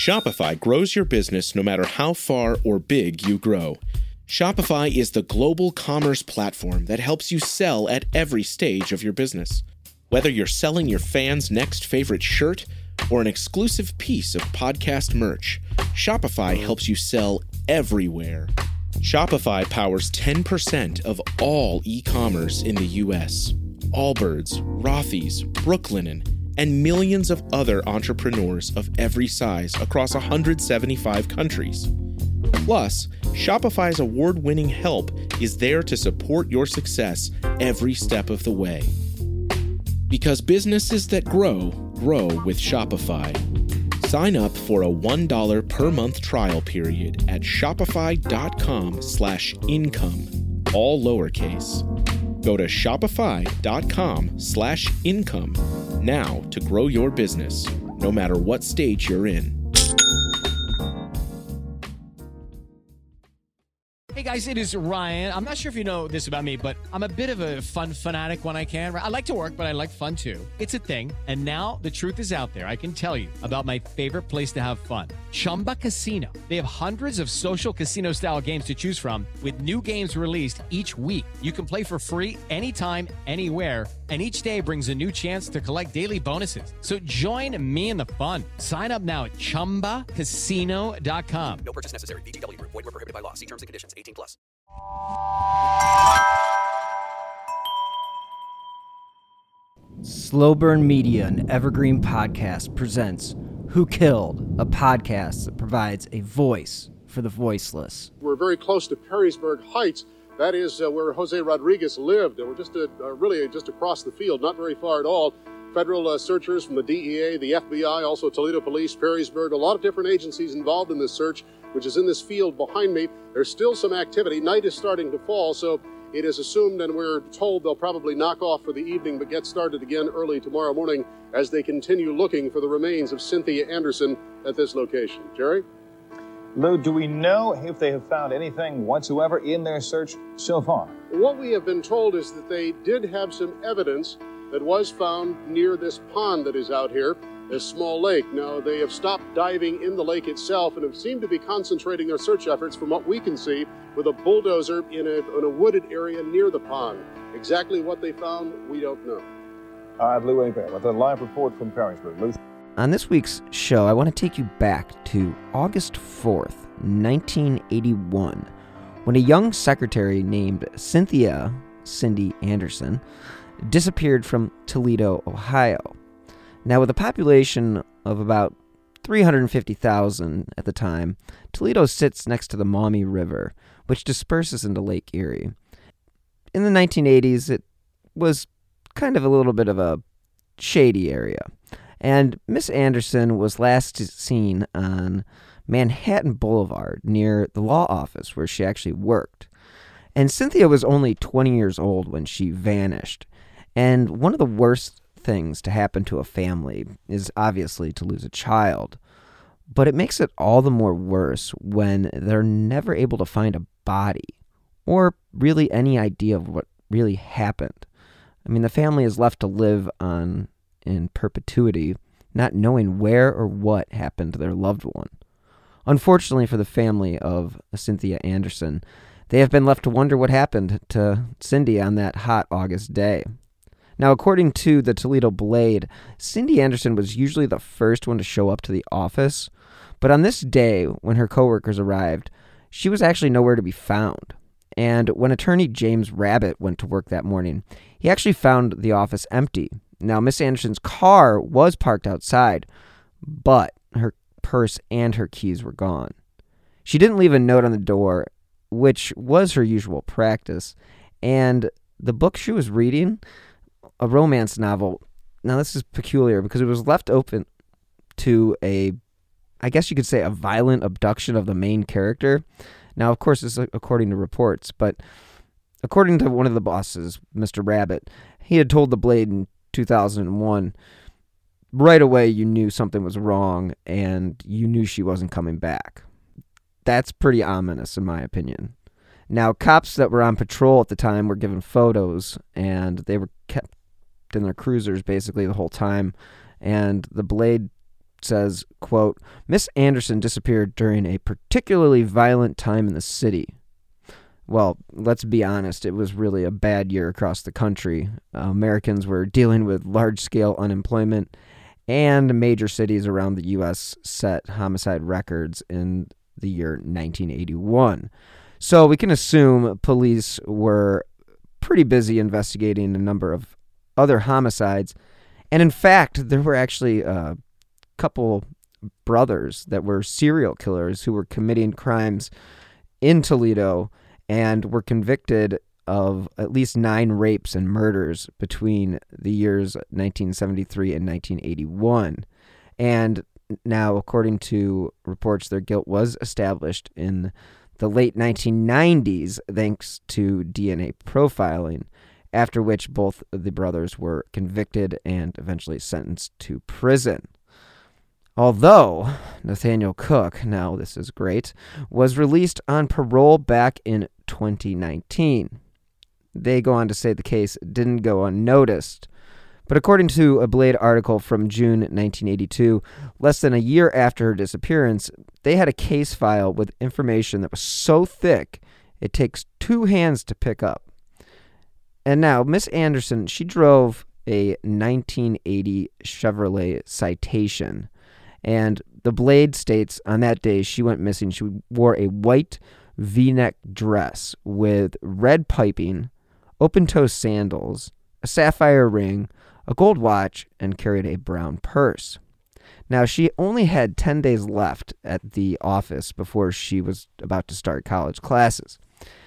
Shopify grows your business no matter how far or big you grow. Shopify is the global commerce platform that helps you sell at every stage of your business. Whether you're selling your fans' next favorite shirt or an exclusive piece of podcast merch, Shopify helps you sell everywhere. Shopify powers 10% of all e-commerce in the U.S. Allbirds, Rothy's, Brooklinen, and millions of other entrepreneurs of every size across 175 countries. Plus, Shopify's award-winning help is there to support your success every step of the way. Because businesses that grow, grow with Shopify. Sign up for a $1 per month trial period at shopify.com/income, all lowercase. Go to shopify.com/income now to grow your business, no matter what stage you're in. Hey guys, it is Ryan. I'm not sure if you know this about me, but I'm a bit of a fun fanatic when I can. I like to work, but I like fun too. It's a thing. And now the truth is out there. I can tell you about my favorite place to have fun. Chumba Casino. They have hundreds of social casino style games to choose from with new games released each week. You can play for free anytime, anywhere. And each day brings a new chance to collect daily bonuses. So join me in the fun. Sign up now at ChumbaCasino.com. No purchase necessary. VGW Group. Void where prohibited by law. See terms and conditions. 18+. Slow Burn Media and Evergreen Podcast presents Who Killed, a podcast that provides a voice for the voiceless. We're very close to Perrysburg Heights. That is where Jose Rodriguez lived. We're just really just across the field, not very far at all. Federal searchers from the DEA, the FBI, also Toledo Police, Perrysburg, a lot of different agencies involved in this search, which is in this field behind me. There's still some activity. Night is starting to fall, so it is assumed and we're told they'll probably knock off for the evening, but get started again early tomorrow morning as they continue looking for the remains of Cynthia Anderson at this location. Jerry? Lou, do we know if they have found anything whatsoever in their search so far? What we have been told is that they did have some evidence that was found near this pond that is out here, this small lake. Now, they have stopped diving in the lake itself and have seemed to be concentrating their search efforts, from what we can see, with a bulldozer in a wooded area near the pond. Exactly what they found, we don't know. Lou Hebert with a live report from Perrysburg. Lou. On this week's show, I want to take you back to August 4th, 1981, when a young secretary named Cindy Anderson, disappeared from Toledo, Ohio. Now, with a population of about 350,000 at the time, Toledo sits next to the Maumee River, which disperses into Lake Erie. In the 1980s, it was kind of a little bit of a shady area. And Miss Anderson was last seen on Manhattan Boulevard near the law office where she actually worked. And Cynthia was only 20 years old when she vanished. And one of the worst things to happen to a family is obviously to lose a child. But it makes it all the more worse when they're never able to find a body or really any idea of what really happened. I mean, the family is left to live on in perpetuity, not knowing where or what happened to their loved one. Unfortunately for the family of Cynthia Anderson, they have been left to wonder what happened to Cindy on that hot August day. Now, according to the Toledo Blade, Cindy Anderson was usually the first one to show up to the office, but on this day, when her coworkers arrived, she was actually nowhere to be found. And when attorney James Rabbit went to work that morning, he actually found the office empty. Now, Miss Anderson's car was parked outside, but her purse and her keys were gone. She didn't leave a note on the door, which was her usual practice, and the book she was reading, a romance novel. Now, this is peculiar because it was left open to I guess you could say, a violent abduction of the main character. Now, of course, this is according to reports, but according to one of the bosses, Mr. Rabbit, he had told the Blade in 2001, right away you knew something was wrong and you knew she wasn't coming back. That's pretty ominous, in my opinion. Now, cops that were on patrol at the time were given photos, and they were kept in their cruisers basically the whole time, and the Blade says, quote, Miss Anderson disappeared during a particularly violent time in the city. Well, let's be honest, it was really a bad year across the country. Americans were dealing with large-scale unemployment, and major cities around the U.S. set homicide records in the year 1981. So we can assume police were pretty busy investigating a number of other homicides. And in fact, there were actually a couple brothers that were serial killers who were committing crimes in Toledo and were convicted of at least 9 rapes and murders between the years 1973 and 1981. And now, according to reports, their guilt was established in the late 1990s thanks to DNA profiling, after which both the brothers were convicted and eventually sentenced to prison. Although Nathaniel Cook, now this is great, was released on parole back in 2019. They go on to say the case didn't go unnoticed. But according to a Blade article from June 1982, less than a year after her disappearance, they had a case file with information that was so thick it takes 2 hands to pick up. And now, Miss Anderson, she drove a 1980 Chevrolet Citation. And the Blade states on that day she went missing, she wore a white V-neck dress with red piping, open-toe sandals, a sapphire ring, a gold watch, and carried a brown purse. Now, she only had 10 days left at the office before she was about to start college classes.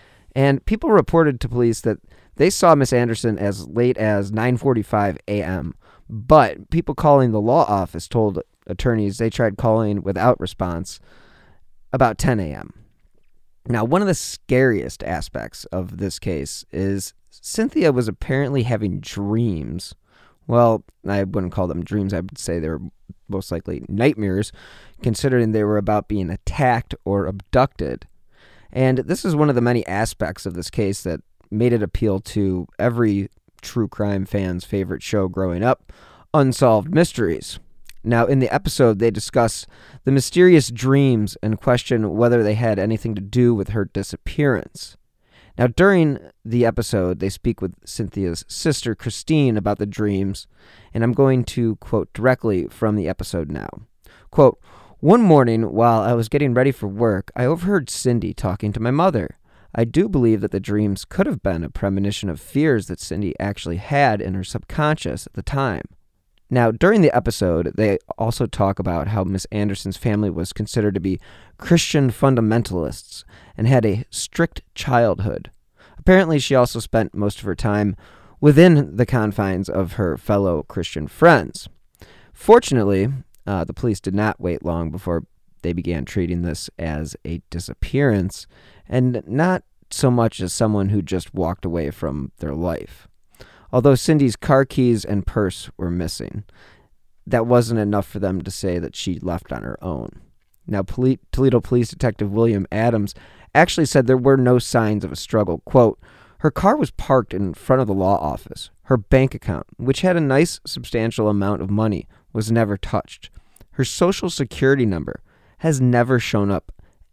And people reported to police that they saw Miss Anderson as late as 9:45 a.m., but people calling the law office told attorneys they tried calling without response about 10 a.m. Now, one of the scariest aspects of this case is Cynthia was apparently having dreams. Well, I wouldn't call them dreams. I would say they were most likely nightmares, considering they were about being attacked or abducted. And this is one of the many aspects of this case that made it appeal to every true crime fan's favorite show growing up, Unsolved Mysteries. Now, in the episode, they discuss the mysterious dreams and question whether they had anything to do with her disappearance. Now, during the episode, they speak with Cynthia's sister, Christine, about the dreams, and I'm going to quote directly from the episode now. Quote, "One morning, while I was getting ready for work, I overheard Cindy talking to my mother. I do believe that the dreams could have been a premonition of fears that Cindy actually had in her subconscious at the time." Now, during the episode, they also talk about how Miss Anderson's family was considered to be Christian fundamentalists and had a strict childhood. Apparently, she also spent most of her time within the confines of her fellow Christian friends. Fortunately, the police did not wait long before they began treating this as a disappearance and not so much as someone who just walked away from their life. Although Cindy's car keys and purse were missing, that wasn't enough for them to say that she left on her own. Now, Toledo Police Detective William Adams actually said there were no signs of a struggle. Quote, "Her car was parked in front of the law office. Her bank account, which had a nice substantial amount of money, was never touched. Her social security number has never shown up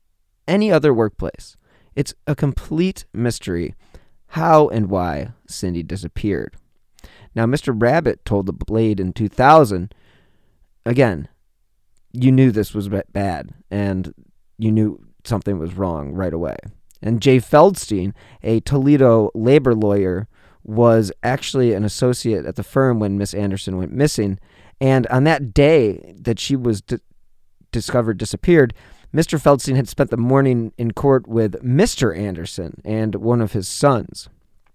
any other workplace. It's a complete mystery how and why Cindy disappeared." Now, Mr. Rabbit told the Blade in 2000, again, you knew this was bad, and you knew something was wrong right away. And Jay Feldstein, a Toledo labor lawyer, was actually an associate at the firm when Miss Anderson went missing, and on that day that she was discovered disappeared, Mr. Feldstein had spent the morning in court with Mr. Anderson and one of his sons.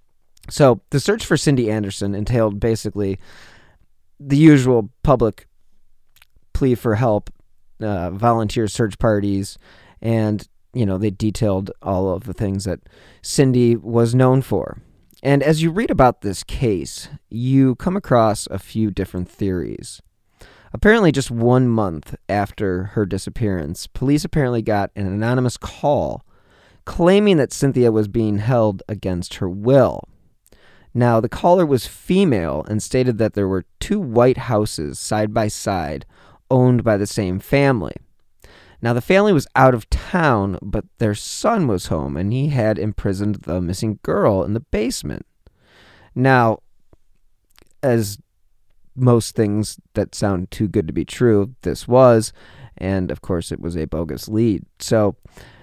So the search for Cindy Anderson entailed basically the usual public plea for help, volunteer search parties, and, they detailed all of the things that Cindy was known for. And as you read about this case, you come across a few different theories. Apparently, just 1 month after her disappearance, police apparently got an anonymous call claiming that Cynthia was being held against her will. Now, the caller was female and stated that there were 2 white houses side by side owned by the same family. Now, the family was out of town, but their son was home, and he had imprisoned the missing girl in the basement. Now, as most things that sound too good to be true, this was, and of course it was a bogus lead. So,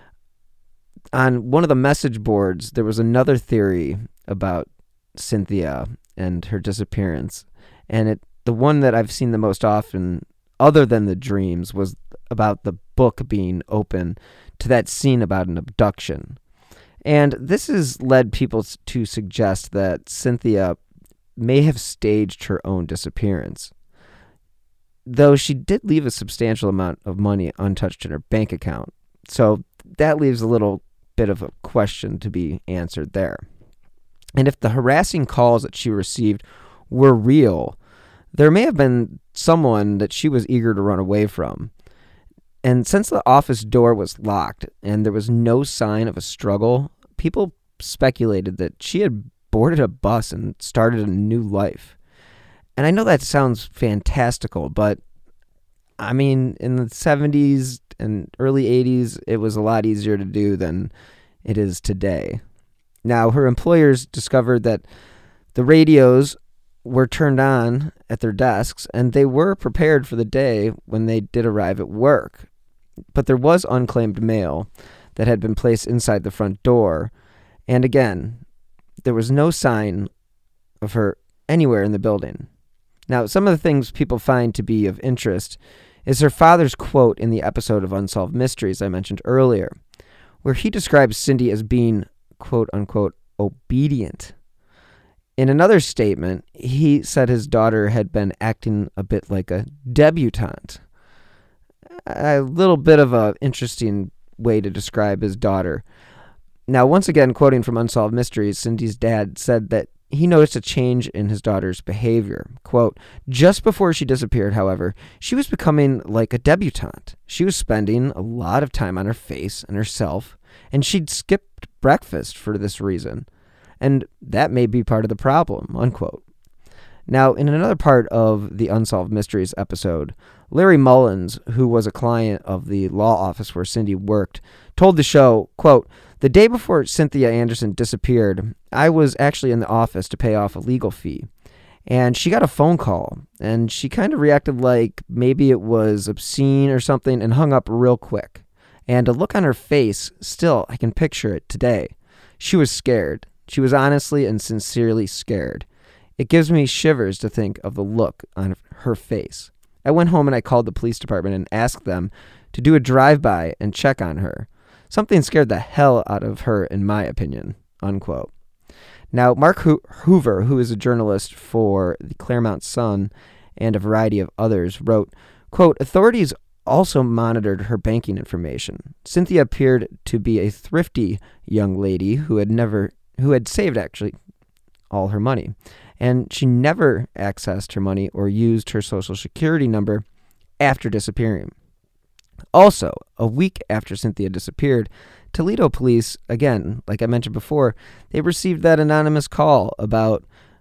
on one of the message boards, there was another theory about Cynthia and her disappearance, and the one that I've seen the most often, other than the dreams, was about the book being open to that scene about an abduction. And this has led people to suggest that Cynthia may have staged her own disappearance, though she did leave a substantial amount of money untouched in her bank account. So that leaves a little bit of a question to be answered there. And if the harassing calls that she received were real, there may have been someone that she was eager to run away from. And since the office door was locked and there was no sign of a struggle, people speculated that she had boarded a bus and started a new life. And I know that sounds fantastical, but I mean, in the 70s and early 80s, it was a lot easier to do than it is today. Now, her employers discovered that the radios were turned on at their desks, and they were prepared for the day when they did arrive at work. But there was unclaimed mail that had been placed inside the front door, and again, there was no sign of her anywhere in the building. Now, some of the things people find to be of interest is her father's quote in the episode of Unsolved Mysteries I mentioned earlier, where he describes Cindy as being, quote-unquote, obedient. In another statement, he said his daughter had been acting a bit like a debutante. A little bit of an interesting way to describe his daughter. Now, once again, quoting from Unsolved Mysteries, Cindy's dad said that he noticed a change in his daughter's behavior. Quote, just before she disappeared, however, she was becoming like a debutante. She was spending a lot of time on her face and herself, and she'd skipped breakfast for this reason. And that may be part of the problem, unquote. Now, in another part of the Unsolved Mysteries episode, Larry Mullins, who was a client of the law office where Cindy worked, told the show, quote, the day before Cynthia Anderson disappeared, I was actually in the office to pay off a legal fee. And she got a phone call, and she kind of reacted like maybe it was obscene or something and hung up real quick. And a look on her face, still, I can picture it today. She was scared. She was honestly and sincerely scared. It gives me shivers to think of the look on her face. I went home and I called the police department and asked them to do a drive-by and check on her. Something scared the hell out of her, in my opinion, unquote. Now, Mark Hoover, who is a journalist for the Claremont Sun and a variety of others, wrote, quote, authorities also monitored her banking information. Cynthia appeared to be a thrifty young lady who had saved actually all her money, and she never accessed her money or used her social security number after disappearing. Also, a week after Cynthia disappeared, Toledo police, again, like I mentioned before, they received that anonymous call about,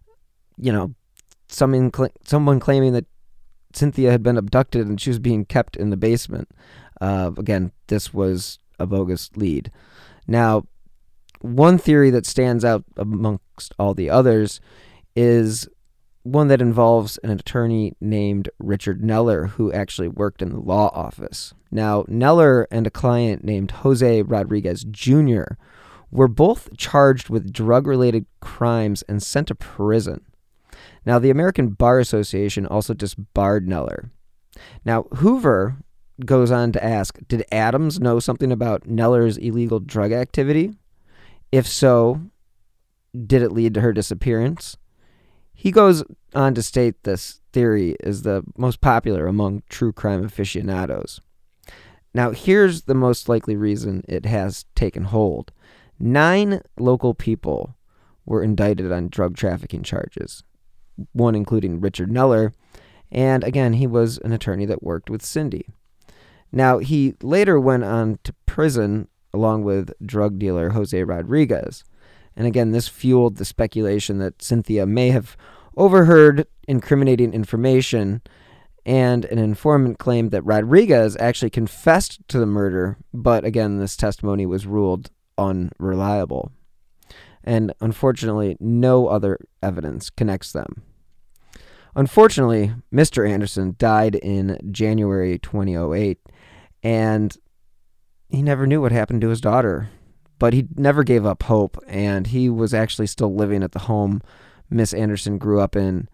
someone claiming that Cynthia had been abducted and she was being kept in the basement. Again, this was a bogus lead. Now, one theory that stands out amongst all the others is one that involves an attorney named Richard Neller, who actually worked in the law office. Now, Neller and a client named Jose Rodriguez Jr. were both charged with drug-related crimes and sent to prison. Now, the American Bar Association also disbarred Neller. Now, Hoover goes on to ask, did Adams know something about Neller's illegal drug activity? If so, did it lead to her disappearance? He goes on to state this theory is the most popular among true crime aficionados. Now, here's the most likely reason it has taken hold. 9 local people were indicted on drug trafficking charges, one including Richard Neller, and again, he was an attorney that worked with Cindy. Now, he later went on to prison along with drug dealer Jose Rodriguez. And again, this fueled the speculation that Cynthia may have overheard incriminating information And an informant claimed that Rodriguez actually confessed to the murder, but again, this testimony was ruled unreliable. And unfortunately, no other evidence connects them. Unfortunately, Mr. Anderson died in January 2008, and he never knew what happened to his daughter. But he never gave up hope, and he was actually still living at the home Miss Anderson grew up in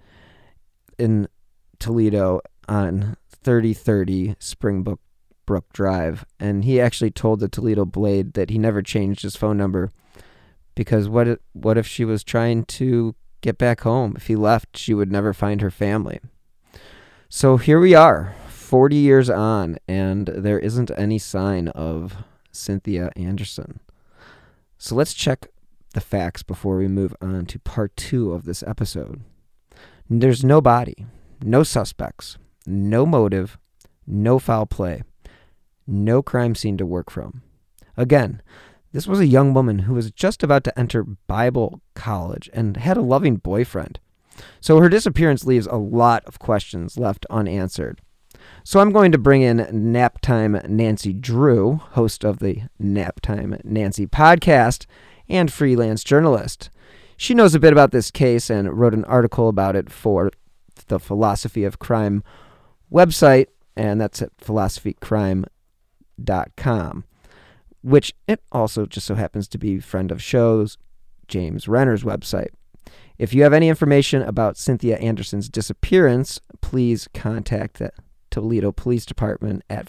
Toledo on 3030 Springbrook Drive. And he actually told the Toledo Blade that he never changed his phone number because what if she was trying to get back home? If he left, she would never find her family. So here we are, 40 years on, and there isn't any sign of Cynthia Anderson. So let's check the facts before we move on to part 2 of this episode. There's no body, no suspects, no motive, no foul play, no crime scene to work from. Again, this was a young woman who was just about to enter Bible college and had a loving boyfriend. So her disappearance leaves a lot of questions left unanswered. So I'm going to bring in Naptime Nancy Drew, host of the Naptime Nancy podcast and freelance journalist. She knows a bit about this case and wrote an article about it for the Philosophy of Crime website, and that's at philosophycrime.com, which it also just so happens to be friend of shows, James Renner's website. If you have any information about Cynthia Anderson's disappearance, please contact the Toledo Police Department at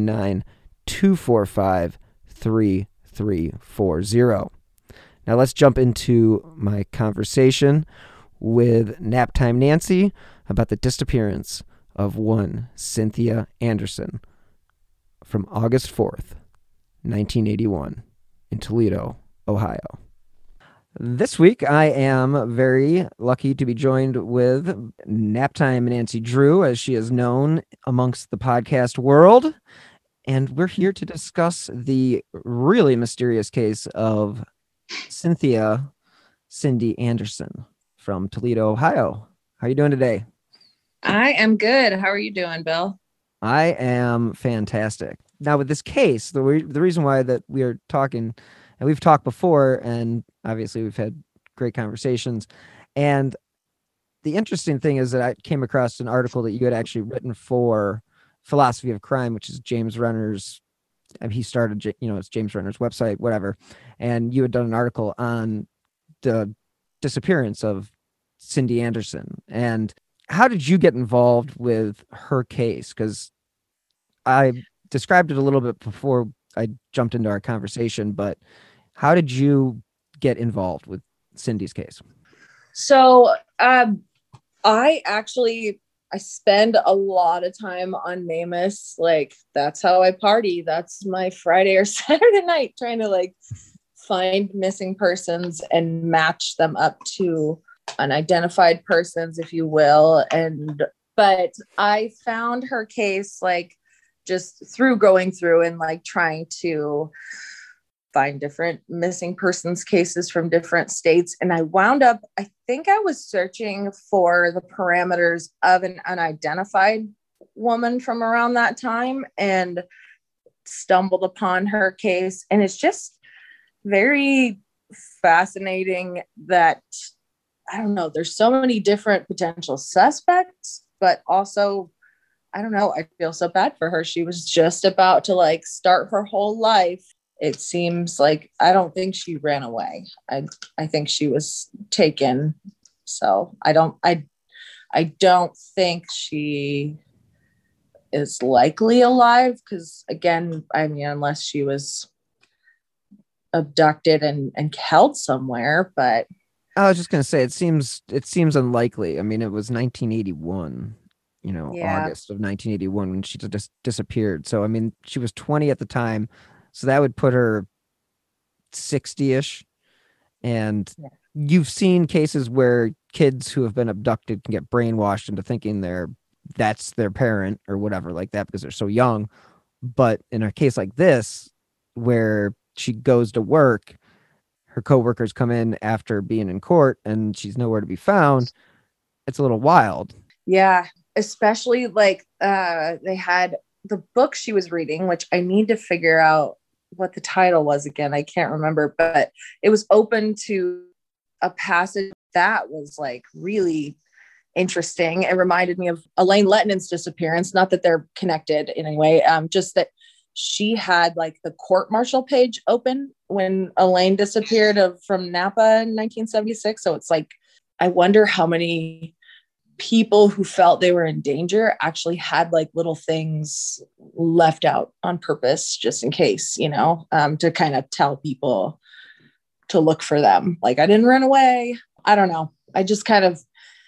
419-245-3340. Now let's jump into my conversation with Naptime Nancy about the disappearance of one Cynthia Anderson from August 4th, 1981 in Toledo, Ohio. This week, I am very lucky to be joined with Naptime Nancy Drew, as she is known amongst the podcast world. And we're here to discuss the really mysterious case of Cynthia Cindy Anderson from Toledo, Ohio. How are you doing today? I am good. How are you doing, Bill? I am fantastic. Now, with this case, the reason why that we are talking, and we've talked before, and obviously we've had great conversations. And the interesting thing is that I came across an article that you had actually written for Philosophy of Crime, which is James Renner's. He started, it's James Renner's website, whatever. And you had done an article on the disappearance of Cindy Anderson. And how did you get involved with her case? Because I described it a little bit before I jumped into our conversation, but how did you get involved with Cindy's case? So I spend a lot of time on Namus. Like, that's how I party. That's my Friday or Saturday night, trying to find missing persons and match them up to unidentified persons, if you will. But I found her case just through going through and trying to find different missing persons cases from different states. And I wound up, I think I was searching for the parameters of an unidentified woman from around that time and stumbled upon her case. And it's just very fascinating that, I don't know, there's so many different potential suspects, but also, I don't know, I feel so bad for her. She was just about to start her whole life. It seems like, I don't think she ran away. I think she was taken. So I don't think she is likely alive, because again, I mean, unless she was abducted and held somewhere. But I was just going to say, it seems unlikely. I mean, it was 1981, August of 1981 when she just disappeared. So, I mean, she was 20 at the time. So that would put her 60-ish. And you've seen cases where kids who have been abducted can get brainwashed into thinking that's their parent or whatever like that because they're so young. But in a case like this, where she goes to work, her coworkers come in after being in court and she's nowhere to be found, it's a little wild. Yeah, especially like they had the book she was reading, which I need to figure out what the title was again. I can't remember, but it was open to a passage that was like really interesting. It reminded me of Elaine Letnin's disappearance. Not that they're connected in any way, just that she had like the court martial page open when Elaine disappeared from Napa in 1976. So it's like, I wonder how many people who felt they were in danger actually had like little things left out on purpose, just in case, to kind of tell people to look for them. Like, I didn't run away. I don't know. I just kind of,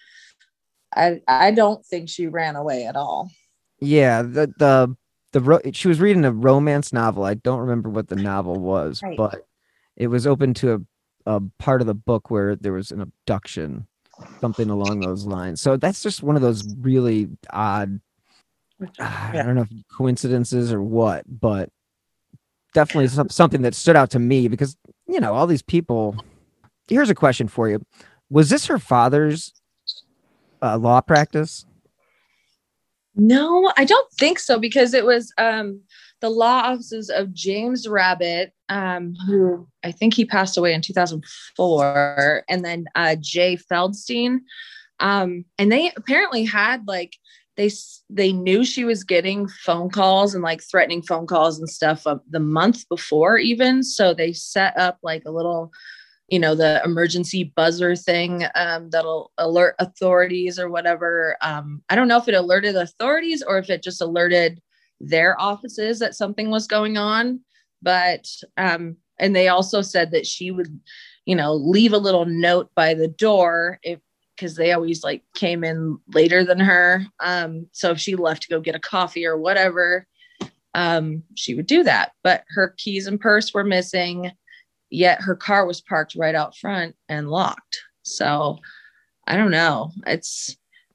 I don't think she ran away at all. Yeah. She was reading a romance novel. I don't remember what the novel was, right, but it was open to a part of the book where there was an abduction, something along those lines. So that's just one of those really odd, I don't know if coincidences or what, but definitely something that stood out to me because, all these people. Here's a question for you. Was this her father's law practice? No, I don't think so, because it was the law offices of James Rabbit, who I think he passed away in 2004, and then Jay Feldstein. And they apparently had like, they knew she was getting phone calls and like threatening phone calls and stuff the month before even. So they set up like a little, the emergency buzzer thing that'll alert authorities or whatever. I don't know if it alerted authorities or if it just alerted their offices that something was going on. But, and they also said that she would, leave a little note by the door because they always like came in later than her. So if she left to go get a coffee or whatever, she would do that. But her keys and purse were missing. Yet her car was parked right out front and locked. So I don't know. It's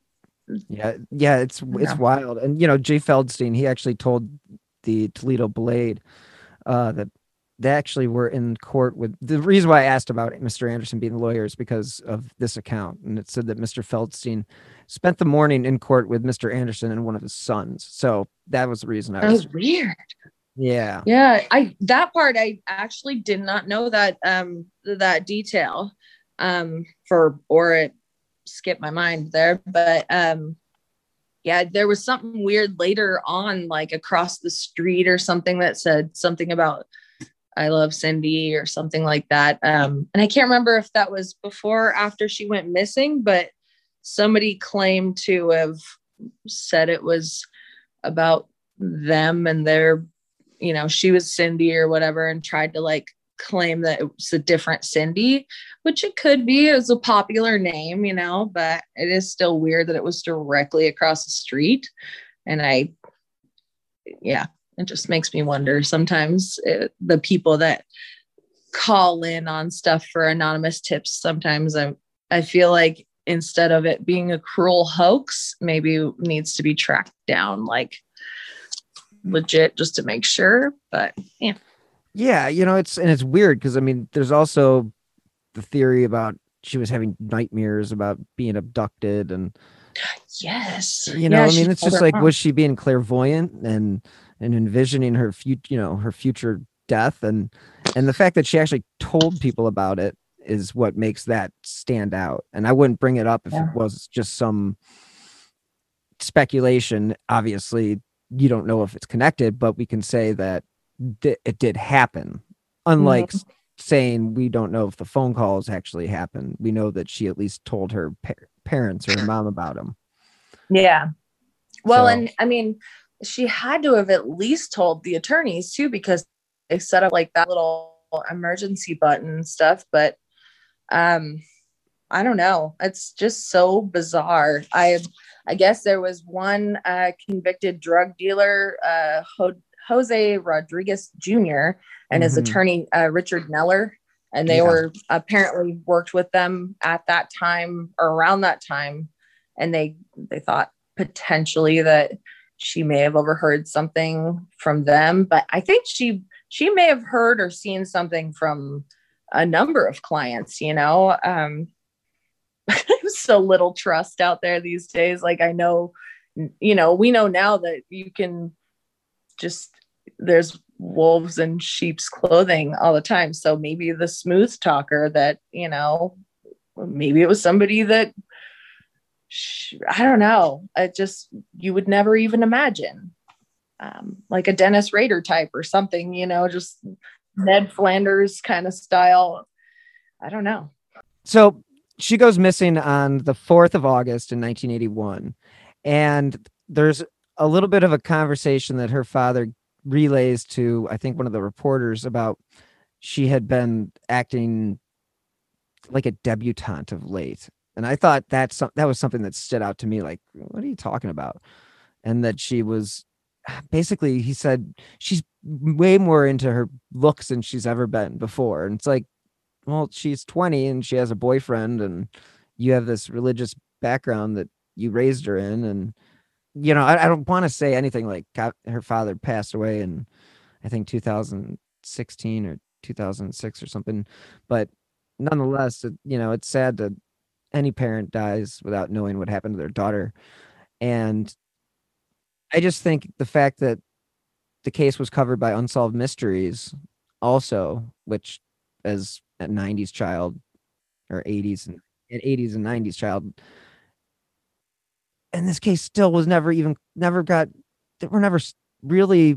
wild. And, Jay Feldstein, he actually told the Toledo Blade that they actually were in court with, the reason why I asked about Mr. Anderson being the lawyer is because of this account. And it said that Mr. Feldstein spent the morning in court with Mr. Anderson and one of his sons. So that was the reason that was weird. Yeah. That part, I actually did not know that, that detail, or it skipped my mind there, but, there was something weird later on, like across the street or something that said something about I love Cindy or something like that. And I can't remember if that was before or after she went missing, but somebody claimed to have said it was about them and their, she was Cindy or whatever, and tried to like claim that it was a different Cindy, which it could be. It was a popular name, but it is still weird that it was directly across the street. And it just makes me wonder sometimes the people that call in on stuff for anonymous tips. Sometimes I feel like instead of it being a cruel hoax, maybe it needs to be tracked down, like legit, just to make sure. But it's weird because there's also the theory about she was having nightmares about being abducted, and yes, it's just like, was she being clairvoyant and envisioning her future death, and the fact that she actually told people about it is what makes that stand out. And I wouldn't bring it up if it was just some speculation. Obviously you don't know if it's connected, but we can say that it did happen. Unlike saying we don't know if the phone calls actually happened. We know that she at least told her parents or her mom about them. Yeah. Well, and she had to have at least told the attorneys too, because they set up like that little emergency button and stuff. But I don't know. It's just so bizarre. I guess there was one convicted drug dealer, Jose Rodriguez Jr. and his attorney, Richard Neller. And they were apparently worked with them at that time or around that time. And they thought potentially that she may have overheard something from them, but I think she may have heard or seen something from a number of clients, There's so little trust out there these days. Like, I know you know, we know now that you can just, there's wolves in sheep's clothing all the time. So maybe the smooth talker that, you know, maybe it was somebody that, I don't know. You would never even imagine. Like a Dennis Rader type or something, you know, just Ned Flanders kind of style. I don't know. So she goes missing on the 4th of August in 1981. And there's a little bit of a conversation that her father relays to, I think, one of the reporters about she had been acting like a debutante of late. And I thought that was something that stood out to me. Like, what are you talking about? And that she was basically, he said, she's way more into her looks than she's ever been before. And it's like, well, she's 20 and she has a boyfriend, and you have this religious background that you raised her in. And, you know, I don't want to say anything like her father passed away in, I think, 2016 or 2006 or something. But nonetheless, you know, it's sad that any parent dies without knowing what happened to their daughter. And I just think the fact that the case was covered by Unsolved Mysteries also, which as a 90s child or 80s and 90s child, and this case still was never really,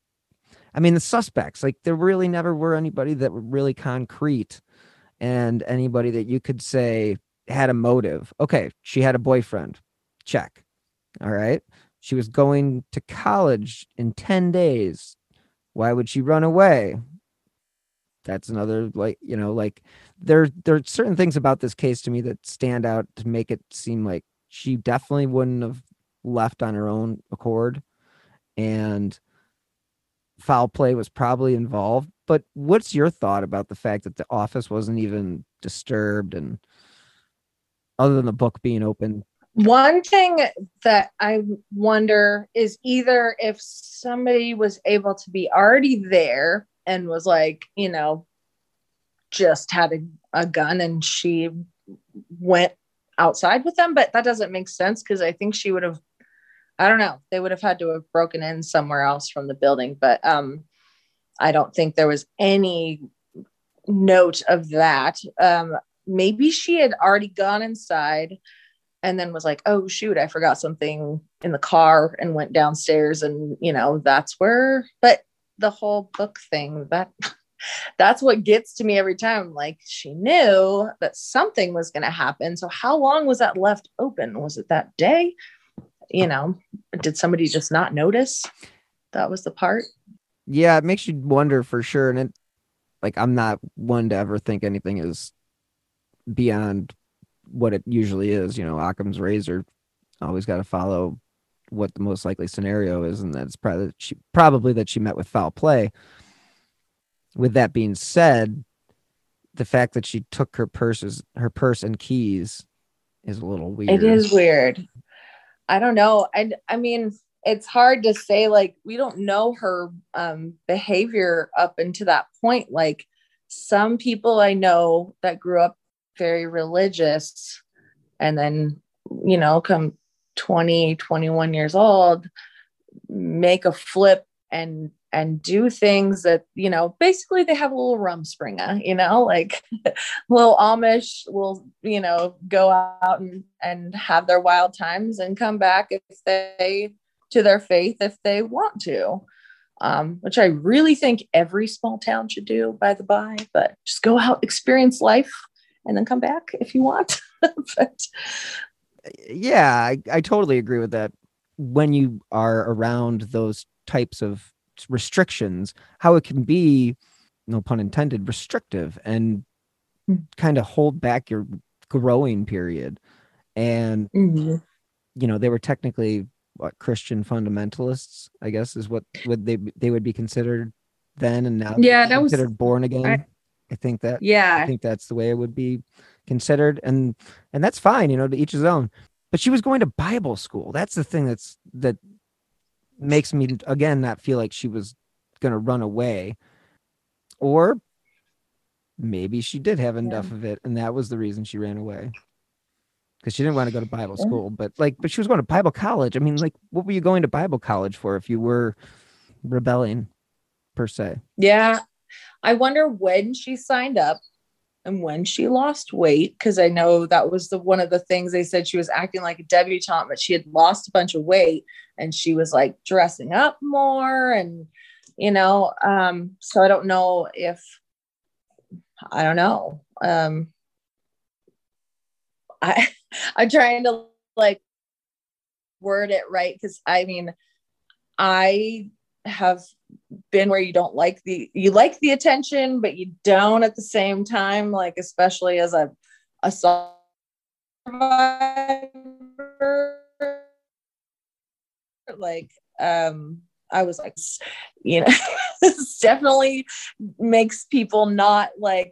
I mean, the suspects, like, there really never were anybody that were really concrete and anybody that you could say had a motive. Okay, she had a boyfriend. Check. All right. She was going to college in 10 days. Why would she run away? That's another, like, you know, like there are certain things about this case to me that stand out to make it seem like she definitely wouldn't have left on her own accord, and foul play was probably involved. But what's your thought about the fact that the office wasn't even disturbed, and other than the book being open? One thing that I wonder is either if somebody was able to be already there and was like, you know, just had a gun and she went outside with them, but that doesn't make sense because I think she would have, I don't know, they would have had to have broken in somewhere else from the building, but I don't think there was any note of that. Maybe she had already gone inside and then was like, oh shoot, I forgot something in the car, and went downstairs, and, you know, that's where, but the whole book thing, that's what gets to me every time. Like, she knew that something was going to happen. So how long was that left open? Was it that day? You know, did somebody just not notice? That was the part. Yeah, it makes you wonder for sure. And like, I'm not one to ever think anything is beyond what it usually is. You know, Occam's razor, always got to follow what the most likely scenario is, and that's probably that she met with foul play. With that being said, the fact that she took her purse and keys is a little weird. It is weird. I don't know. I mean, it's hard to say, like, we don't know her behavior up until that point. Like, some people I know that grew up very religious and then, you know, come 20, 21 years old, make a flip and do things that, you know, basically they have a little rumspringa, you know, like little Amish will, you know, go out and have their wild times and come back to their faith if they want to, which I really think every small town should do, by the by, but just go out, experience life, and then come back if you want. But yeah, I totally agree with that. When you are around those types of restrictions, how it can be, no pun intended, restrictive and kind of hold back your growing period. And, you know, they were technically Christian fundamentalists, I guess, is what they would be considered then. And now that was considered born again. I think that's the way it would be considered. And that's fine, you know, to each his own. But she was going to Bible school. That's the thing that makes me, again, not feel like she was going to run away. Or maybe she did have enough of it, and that was the reason she ran away. because she didn't want to go to Bible school, but she was going to Bible college. I mean, like, what were you going to Bible college for if you were rebelling per se? Yeah. I wonder when she signed up and when she lost weight, because I know that was one of the things they said. She was acting like a debutante, but she had lost a bunch of weight and she was like dressing up more, and so I don't know if I'm trying to like word it right, because I mean, I have been where you like the attention, but you don't at the same time, like, especially as a survivor, like, I was like, this definitely makes people not like,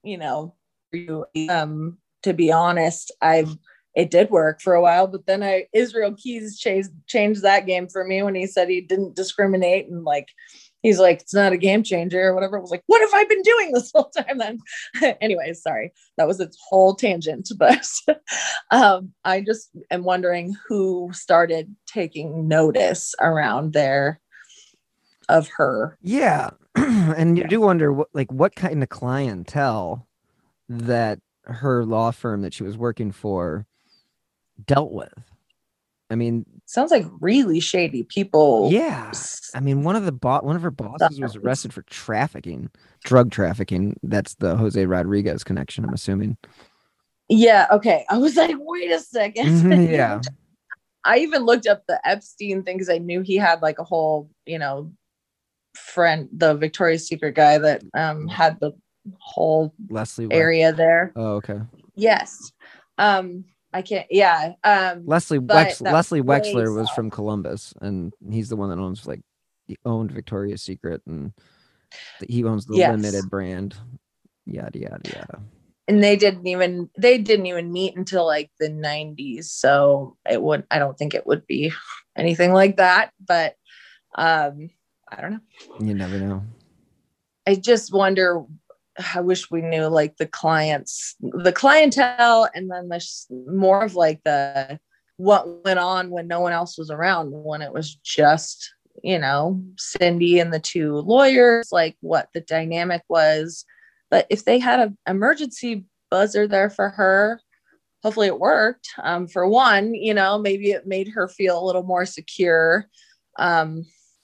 to be honest, it did work for a while, but then Israel Keys changed that game for me when he said he didn't discriminate, and like, he's like, it's not a game changer or whatever. I was like, what have I been doing this whole time then? Anyways, sorry, that was its whole tangent, but I just am wondering who started taking notice around there of her. Yeah. And you do wonder what kind of clientele that her law firm that she was working for dealt with. I mean, sounds like really shady people. Yeah. I mean, one of her bosses was arrested for drug trafficking. That's the Jose Rodriguez connection, I'm assuming. Yeah. Okay. I was like, wait a second. Yeah. I even looked up the Epstein thing because I knew he had like a whole, friend, the Victoria's Secret guy that had the whole Leslie area there. Oh, okay. Yes. I can't. Yeah. Leslie Wexler was from Columbus, and he's the one that he owned Victoria's Secret, and he owns the limited brand. Yada yada yada. And they didn't even meet until like the 90s, so I don't think it would be anything like that. But I don't know. You never know. I just wonder. I wish we knew like the clientele, and then there's more of like what went on when no one else was around, when it was just, Cindy and the two lawyers, like what the dynamic was. But if they had an emergency buzzer there for her, hopefully it worked. For one, maybe it made her feel a little more secure. But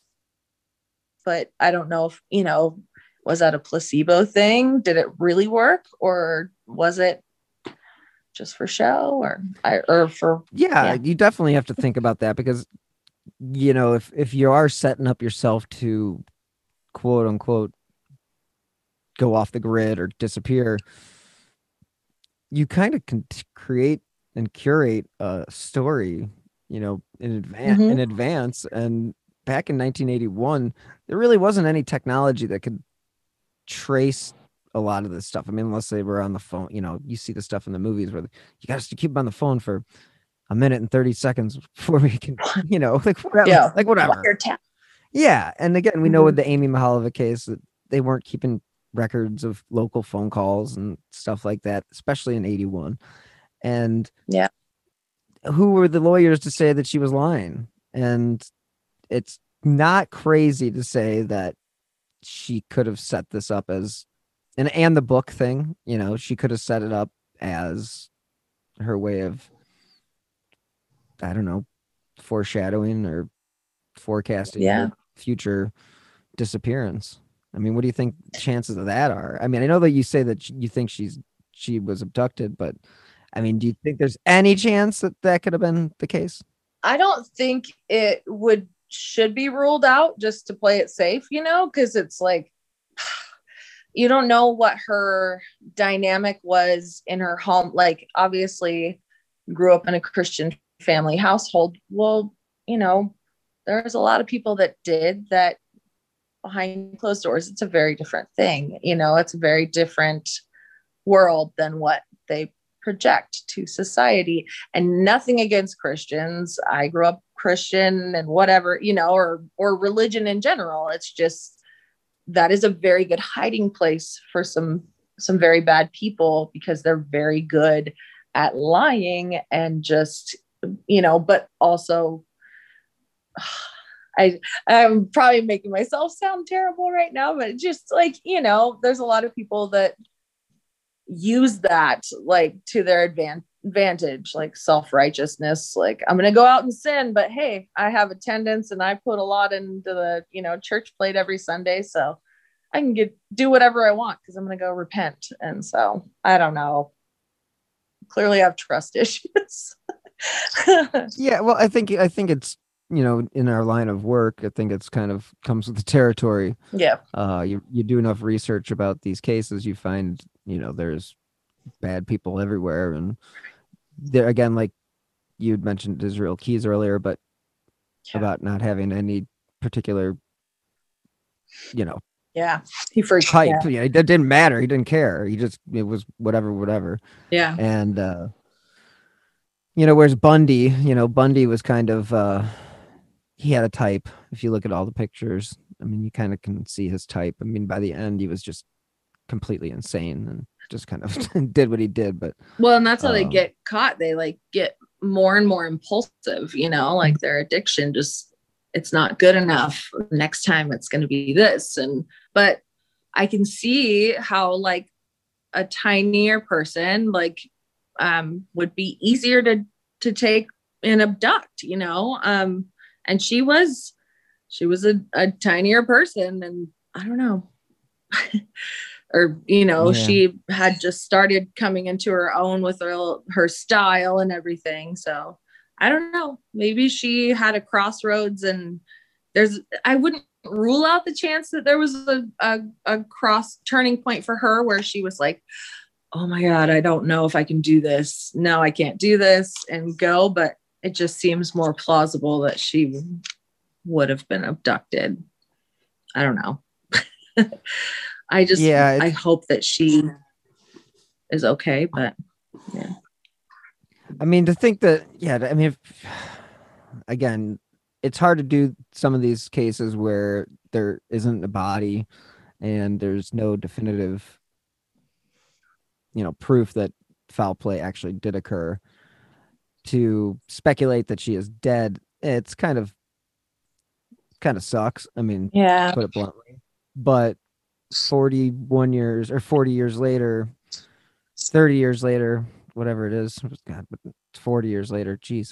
I don't know if, was that a placebo thing? Did it really work, or was it just for show, Yeah, you definitely have to think about that, because, if you are setting up yourself to quote unquote go off the grid or disappear, you kind of can create and curate a story, in advance. And back in 1981, there really wasn't any technology that could trace a lot of this stuff. I mean, unless they were on the phone, you see the stuff in the movies where you got to keep them on the phone for a minute and 30 seconds before we can, whatever. Yeah. And again, we know with the Amy Mihalova case that they weren't keeping records of local phone calls and stuff like that, especially in 81. And who were the lawyers to say that she was lying? And it's not crazy to say that she could have set this up as and the book thing, she could have set it up as her way of, I don't know, foreshadowing or forecasting her future disappearance. I mean, what do you think chances of that are? I mean, I know that you say that you think she was abducted, but I mean, do you think there's any chance that could have been the case? I don't think it should be ruled out, just to play it safe, because it's like, you don't know what her dynamic was in her home. Like, obviously grew up in a Christian family household. Well, there's a lot of people that did that behind closed doors. It's a very different thing. It's a very different world than what they project to society. And nothing against Christians. I grew up Christian and whatever, or religion in general. It's just, that is a very good hiding place for some very bad people, because they're very good at lying and just, but also I'm probably making myself sound terrible right now, but just like, there's a lot of people that use that like to their advantage, like self-righteousness, like I'm going to go out and sin, but hey, I have attendance and I put a lot into the, church plate every Sunday. So I can do whatever I want because I'm going to go repent. And so I don't know. Clearly I have trust issues. Yeah. Well, I think it's, in our line of work, I think it's kind of comes with the territory. Yeah. You do enough research about these cases, you find, there's bad people everywhere. And there again, like you'd mentioned Israel Keys earlier, but about not having any particular, yeah, he freaked type. out. Yeah, it didn't matter. He didn't care. It was whatever. Yeah. And, whereas Bundy, Bundy was kind of, he had a type. If you look at all the pictures, I mean, you kind of can see his type. I mean, by the end, he was just completely insane and just kind of did what he did. But well, and that's how they get caught. They like get more and more impulsive, like their addiction just, it's not good enough. Next time it's going to be this. But I can see how like a tinier person like would be easier to take and abduct, and she was a tinier person, and I don't know. Or, she had just started coming into her own with her style and everything. So I don't know, maybe she had a crossroads, and I wouldn't rule out the chance that there was a cross turning point for her where she was like, oh my God, I don't know if I can do this. No, I can't do this and go. But it just seems more plausible that she would have been abducted. I don't know. I hope that she is okay, but yeah. I mean, to think that, again, it's hard to do some of these cases where there isn't a body and there's no definitive, proof that foul play actually did occur. To speculate that she is dead, it's kind of sucks. I mean, yeah, put it bluntly. But 41 years or 40 years later, 30 years later, whatever it is, God, 40 years later, geez.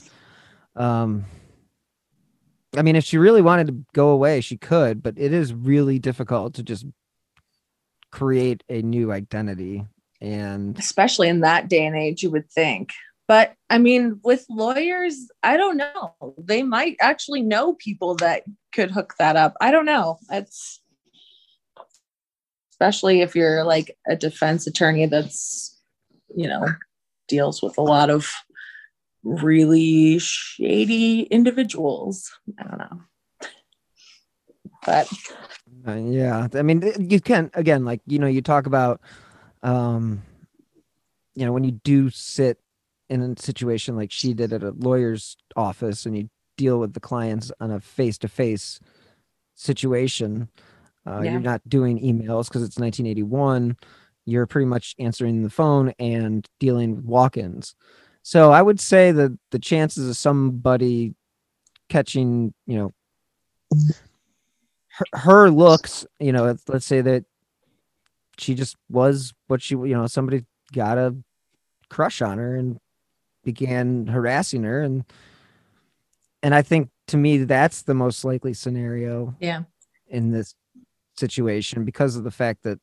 I mean, if she really wanted to go away, she could, but it is really difficult to just create a new identity. And especially in that day and age, you would think. But I mean, with lawyers, I don't know. They might actually know people that could hook that up. I don't know. It's especially if you're like a defense attorney that's, deals with a lot of really shady individuals. I don't know. But yeah, I mean, you can, again, like, you talk about, when you do sit in a situation like she did at a lawyer's office and you deal with the clients on a face-to-face situation, you're not doing emails because it's 1981. You're pretty much answering the phone and dealing with walk-ins. So I would say that the chances of somebody catching, her looks, let's say that she just was what she, somebody got a crush on her and began harassing her. And I think, to me, that's the most likely scenario in this situation, because of the fact that,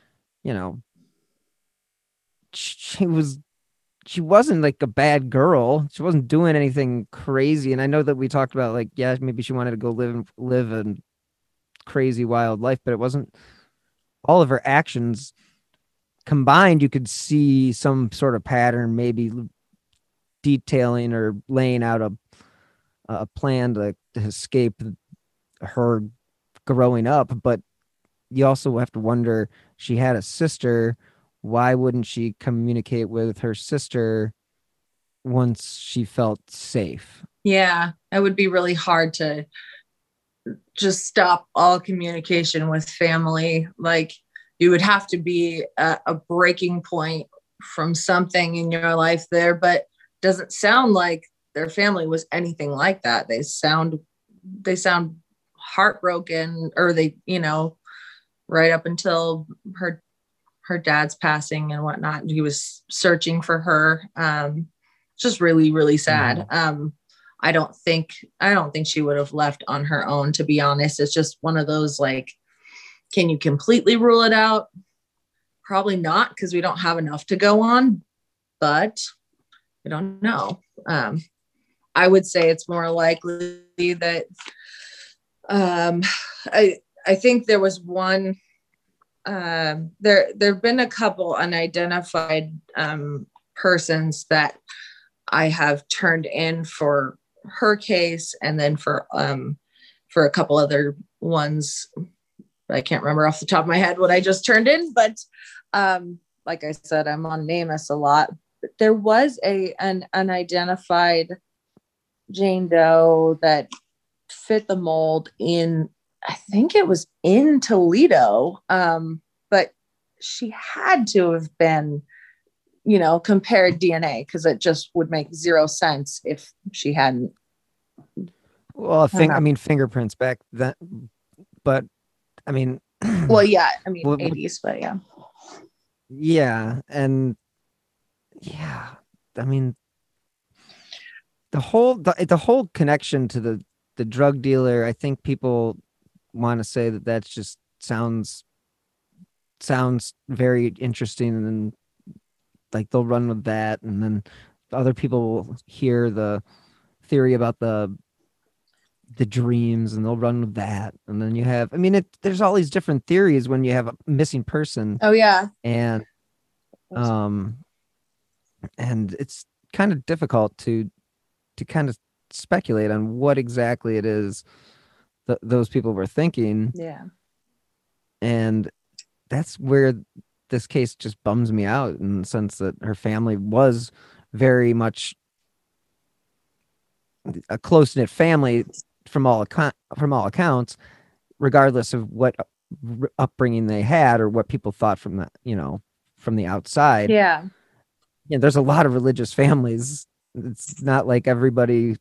she wasn't like a bad girl. She wasn't doing anything crazy. And I know that we talked about like, maybe she wanted to go live a crazy wild life, but it wasn't all of her actions combined. You could see some sort of pattern, maybe detailing or laying out a plan to escape her growing up. But you also have to wonder, she had a sister. Why wouldn't she communicate with her sister once she felt safe? Yeah, it would be really hard to just stop all communication with family. Like, you would have to be a breaking point from something in your life there, but doesn't sound like their family was anything like that. They sound heartbroken, or they, right up until her dad's passing and whatnot. He was searching for her. Just really, really sad. I don't think she would have left on her own, to be honest. It's just one of those, like, can you completely rule it out? Probably not, because we don't have enough to go on, but we don't know. I would say it's more likely that I think there was one, there've been a couple unidentified persons that I have turned in for her case, and then for a couple other ones. I can't remember off the top of my head what I just turned in, but like I said, I'm on NamUs a lot. But there was an unidentified Jane Doe that fit the mold in, I think it was in Toledo, but she had to have been, compared DNA, because it just would make zero sense if she hadn't. Well, fingerprints back then, but I mean, well, yeah, 80s, but yeah. Yeah. And yeah, I mean, the whole connection to the drug dealer, I think people want to say that just sounds very interesting, and then like they'll run with that, and then other people will hear the theory about the dreams, and they'll run with that, and then you have, there's all these different theories when you have a missing person. Oh yeah. And it's kind of difficult to kind of speculate on what exactly it is that those people were thinking. Yeah. And that's where this case just bums me out, in the sense that her family was very much a close-knit family from all accounts, regardless of what upbringing they had or what people thought from the, from the outside. Yeah. Yeah. There's a lot of religious families. It's not like everybody,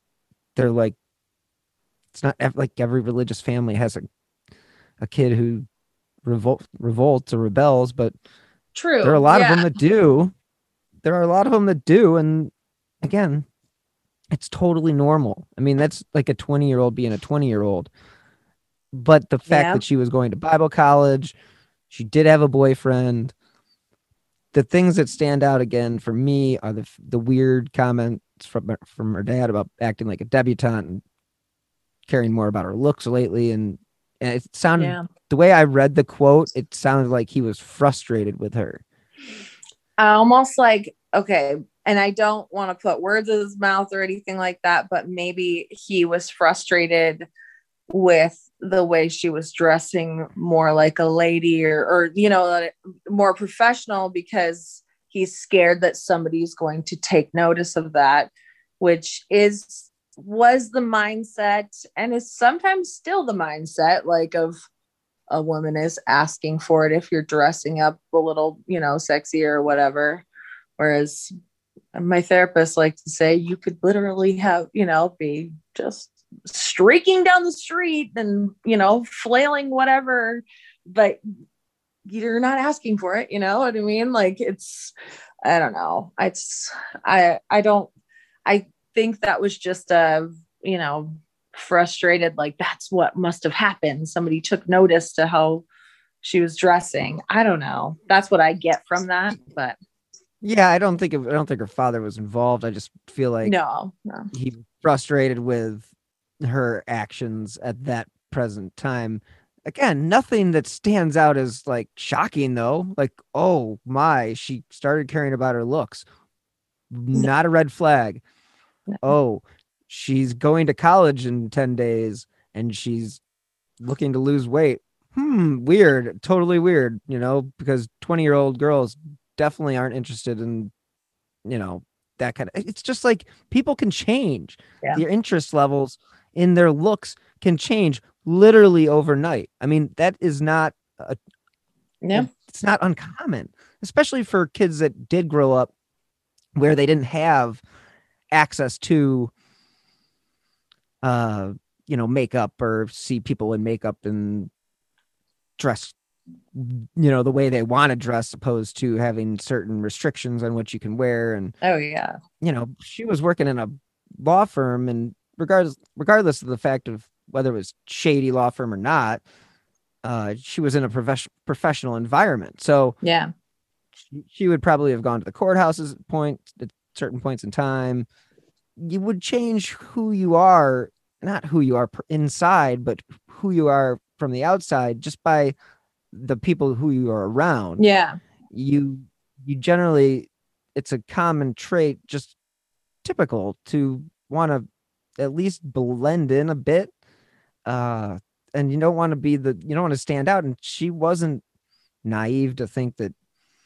it's not like every religious family has a kid who revolts or rebels, but true. There are a lot of them that do. There are a lot of them that do. And again, it's totally normal. That's like a 20-year-old being a 20-year-old. But the fact that she was going to Bible college, she did have a boyfriend. The things that stand out again for me are the weird comments from her dad about acting like a debutante and caring more about her looks lately. And it sounded, the way I read the quote, it sounded like he was frustrated with her. Almost like, okay, and I don't want to put words in his mouth or anything like that, but maybe he was frustrated with the way she was dressing more like a lady, or more professional, because he's scared that somebody's going to take notice of that, which was the mindset, and is sometimes still the mindset, like, of a woman is asking for it if you're dressing up a little, sexy or whatever. Whereas my therapist likes to say, you could literally have, be just streaking down the street and, flailing whatever, but you're not asking for it. You know what I mean? Like, I don't know. I think that was just frustrated. Like, that's what must have happened. Somebody took notice to how she was dressing. I don't know. That's what I get from that. But yeah, I don't think her father was involved. I just feel like no. He frustrated with her actions at that present time. Again, nothing that stands out as like shocking though. Like, oh my, she started caring about her looks. Not a red flag. No. Oh, she's going to college in 10 days and she's looking to lose weight. Weird. Totally weird, because 20-year-old girls definitely aren't interested in, that kind of, it's just like people can change. Yeah. Their interest levels in their looks can change literally overnight. I mean, that is not, it's not uncommon. especially for kids that did grow up where they didn't have access to, makeup or see people in makeup and dress, the way they want to dress, opposed to having certain restrictions on what you can wear. And, Oh yeah. She was working in a law firm, and regardless of the fact of whether it was shady law firm or not, she was in a professional environment. So Yeah. she would probably have gone to the courthouses at certain points in time. You would change who you are, not who you are inside, but who you are from the outside, just by the people who you are around. Yeah. You generally, it's a common trait, just typical, to want to at least blend in a bit. And you don't want to stand out. And she wasn't naive to think that,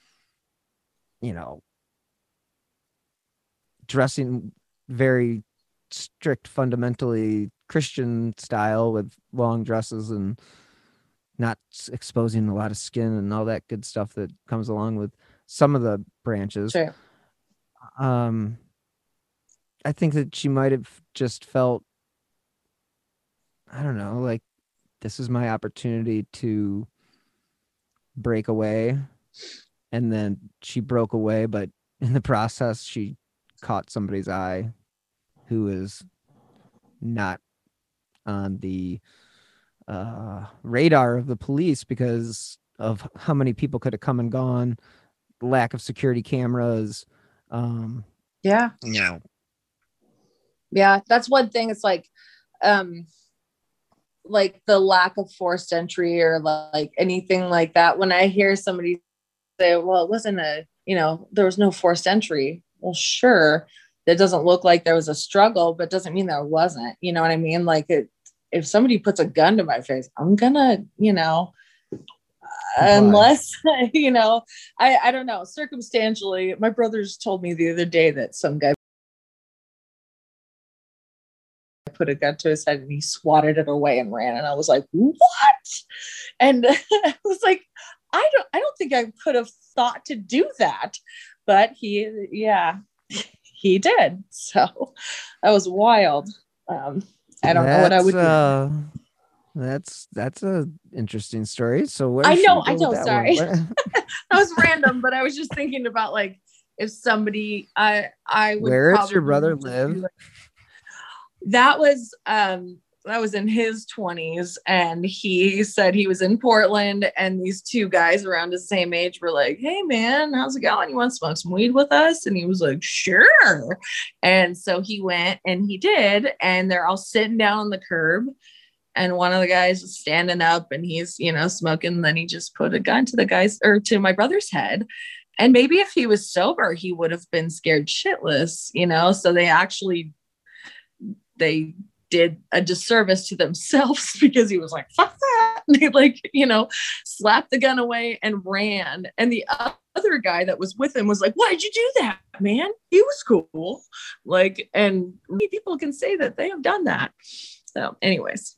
dressing very strict, fundamentally Christian style with long dresses and not exposing a lot of skin and all that good stuff that comes along with some of the branches. Sure. I think that she might have just felt, I don't know, like, this is my opportunity to break away. And then she broke away, but in the process, she caught somebody's eye who is not on the radar of the police because of how many people could have come and gone, lack of security cameras. Yeah. Yeah, that's one thing. It's like the lack of forced entry or like anything like that. When I hear somebody say, well, it wasn't there was no forced entry. Well, sure. That doesn't look like there was a struggle, but doesn't mean there wasn't, you know what I mean? Like if somebody puts a gun to my face, I'm gonna, unless, I don't know. Circumstantially, my brothers told me the other day that some guy put a gun to his head and he swatted it away and ran. And I was like, what? And I was like, I don't think I could have thought to do that, but he did. So that was wild. I don't know what I would do. That's a interesting story. So where I know. sorry. That was random, but I was just thinking about like if somebody I would. Where does your brother live? That was in his 20s, and he said he was in Portland, and these two guys around his same age were like, hey man, how's it going? You want to smoke some weed with us? And he was like, sure. And so he went and he did, and they're all sitting down on the curb, and one of the guys is standing up and he's, smoking. And then he just put a gun to my brother's head. And maybe if he was sober, he would have been scared shitless, so they did a disservice to themselves because he was like, fuck that. And they slapped the gun away and ran. And the other guy that was with him was like, why'd you do that, man? He was cool. And people can say that they have done that. So anyways,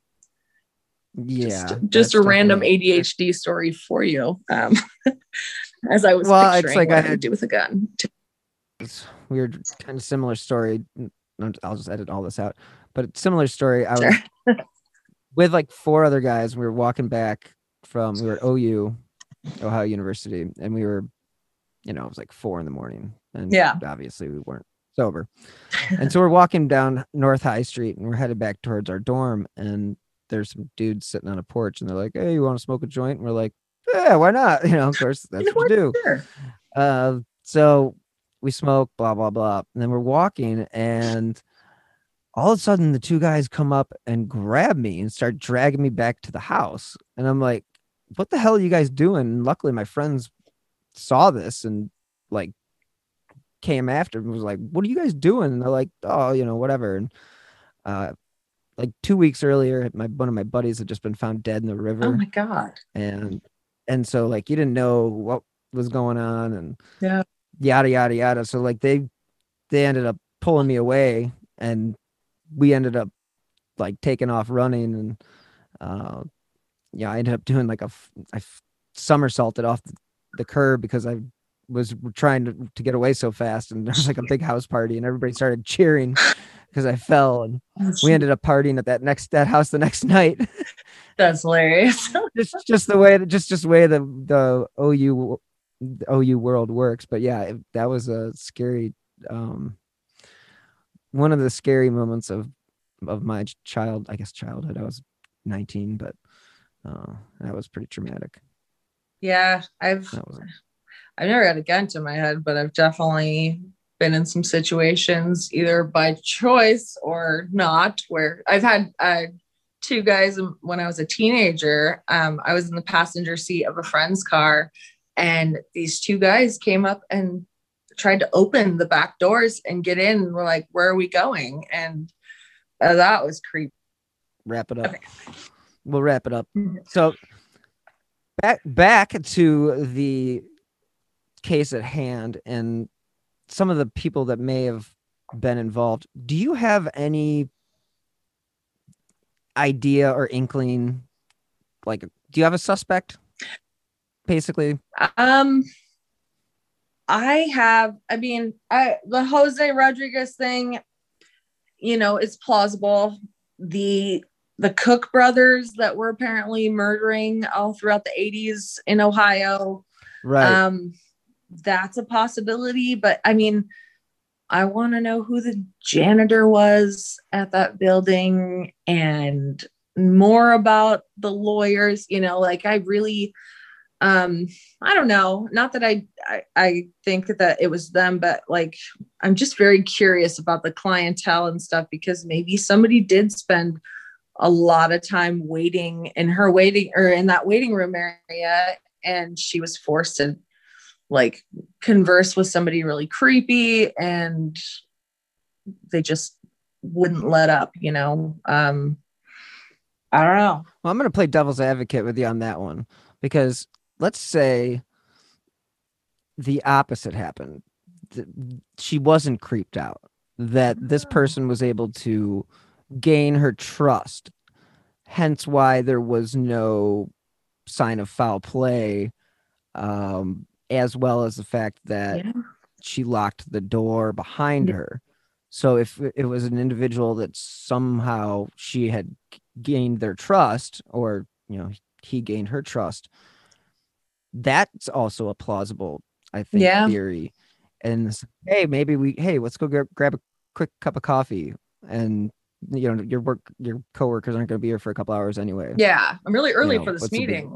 yeah, just a random ADHD story for you. As I was picturing it's like what I had to do with a gun. It's weird, kind of similar story. I'll just edit all this out. But similar story. I was Sure. with like four other guys. We were walking back we were at OU, Ohio University, and we were, it was like 4 a.m. And yeah, obviously we weren't sober. And so we're walking down North High Street and we're headed back towards our dorm. And there's some dudes sitting on a porch and they're like, hey, you want to smoke a joint? And we're like, yeah, why not? Of course, that's what we do. Sure. So we smoke, blah, blah, blah. And then we're walking, and all of a sudden the two guys come up and grab me and start dragging me back to the house. And I'm like, what the hell are you guys doing? And luckily my friends saw this and like came after and was like, what are you guys doing? And they're like, oh, whatever. And like 2 weeks earlier, one of my buddies had just been found dead in the river. Oh my God. And so like, you didn't know what was going on, and yeah, yada, yada, yada. So like they ended up pulling me away, and we ended up like taking off running. And I ended up doing like I somersaulted off the curb because I was trying to get away so fast, and there was like a big house party, and everybody started cheering because I fell, and we ended up partying at that house the next night. That's hilarious. just the way the OU world works. But yeah, that was a scary, one of the scary moments of my childhood. I was 19, but that was pretty traumatic. Yeah, I've never had a gun to my head, but I've definitely been in some situations either by choice or not, where I've had two guys when I was a teenager. I was in the passenger seat of a friend's car, and these two guys came up and tried to open the back doors and get in. And we're like, where are we going? And that was creepy. Wrap it up. Okay. We'll wrap it up. So back to the case at hand and some of the people that may have been involved. Do you have any idea or inkling? Like, do you have a suspect? Basically, the Jose Rodriguez thing, it's plausible. The Cook brothers that were apparently murdering all throughout the 80s in Ohio. Right. That's a possibility, but I want to know who the janitor was at that building and more about the lawyers, I really, I don't know. Not that I think that it was them, but I'm just very curious about the clientele and stuff, because maybe somebody did spend a lot of time waiting in that waiting room area, and she was forced to converse with somebody really creepy, and they just wouldn't let up, I don't know. Well, I'm going to play devil's advocate with you on that one, because let's say the opposite happened. She wasn't creeped out, that this person was able to gain her trust, hence why there was no sign of foul play, as well as the fact that she locked the door behind her. So if it was an individual that somehow she had gained their trust, or he gained her trust, that's also a plausible, I think, theory. And hey, let's go grab a quick cup of coffee, and your coworkers aren't going to be here for a couple hours anyway. Yeah, I'm really early for this meeting.